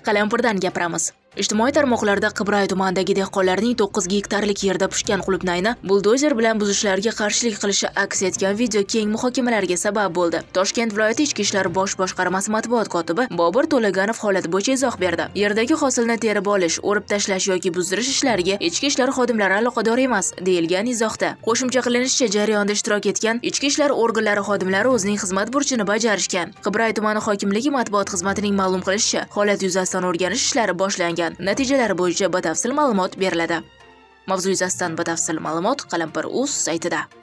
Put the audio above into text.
Qalampirdan gapiramiz. Ijtimoiy tarmoqlarda Qibray tumanidagi dehqonlarning 9 gektarlik yerda pishgan qulupnayni buldozer bilan buzishlarga qarshilik qilishi aks etgan video keng muhokamalarga sabab bo'ldi. Toshkent viloyati Ichki ishlar bosh boshqarmasi matbuot kotibi Bobur To'laganov holat bo'yicha izoh berdi. Yerdagi hosilni terib olish, o'rib tashlash yoki buzdirish ishlariga ichki ishlar xodimlari aloqador emas, deyilgan izohda. Qo'shimcha qilinishicha, jarayonda ishtirok etgan ichki ishlar organlari xodimlari o'zining xizmat burchini bajarishgan. Qibray tumani hokimligi matbuot xizmatining ma'lum qilishicha, holat yuzasidan o'rganish ishlari boshlangan. Natijalar bo'yicha batafsil ma'lumot beriladi. Mavzu yuzasidan batafsil ma'lumot Qalampir.uz saytida.